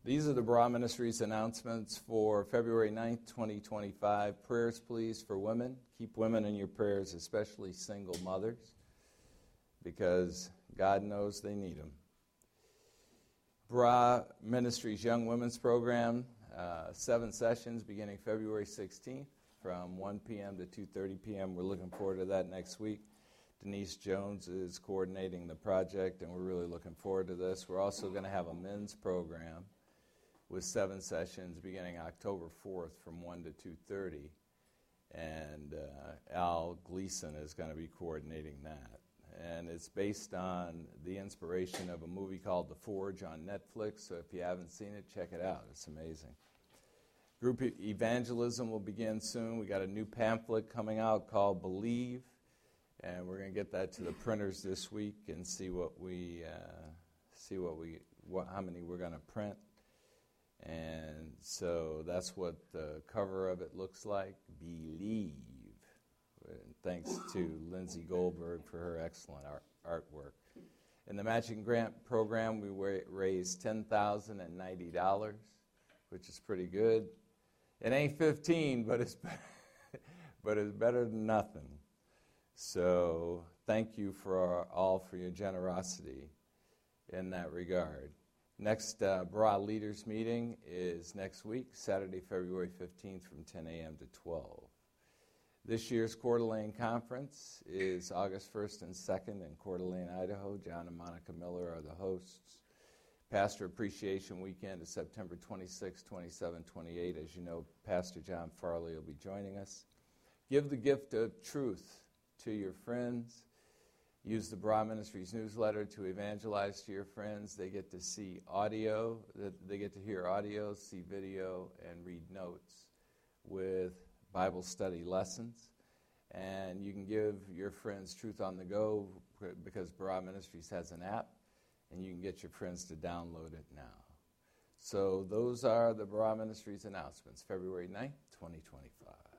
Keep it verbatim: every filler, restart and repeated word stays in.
These are the Bra Ministries announcements for February ninth, twenty twenty-five. Prayers, please, for women. Keep women in your prayers, especially single mothers, because God knows they need them. Bra Ministries Young Women's Program, uh, seven sessions beginning February sixteenth from one p.m. to two thirty p.m. We're looking forward to that next week. Denise Jones is coordinating the project, and we're really looking forward to this. We're also going to have a men's program with seven sessions beginning October fourth from one to two thirty. And uh, Al Gleason is going to be coordinating that. And it's based on the inspiration of a movie called The Forge on Netflix. So if you haven't seen it, check it out. It's amazing. Group evangelism will begin soon. We got a new pamphlet coming out called Believe. And we're going to get that to the printers this week and see what we, uh, see what we, what, how many we're going to print. And so that's what the cover of it looks like, Believe. And thanks to Lindsay Goldberg for her excellent art, artwork. In the matching grant program, we raised ten thousand ninety dollars, which is pretty good. It ain't fifteen, but it's but it's better than nothing. So thank you for our, all for your generosity in that regard. Next uh, Bra Leaders meeting is next week, Saturday, February fifteenth from ten a.m. to twelve. This year's Coeur d'Alene Conference is August first and second in Coeur d'Alene, Idaho. John and Monica Miller are the hosts. Pastor Appreciation Weekend is September twenty-sixth, twenty-seventh, twenty-eighth. As you know, Pastor John Farley will be joining us. Give the gift of truth to your friends. Use the Bra Ministries newsletter to evangelize to your friends. They get to see audio, they get to hear audio, see video, and read notes with Bible study lessons. And you can give your friends Truth on the Go because Bra Ministries has an app, and you can get your friends to download it now. So those are the Bra Ministries announcements, February ninth, twenty twenty-five.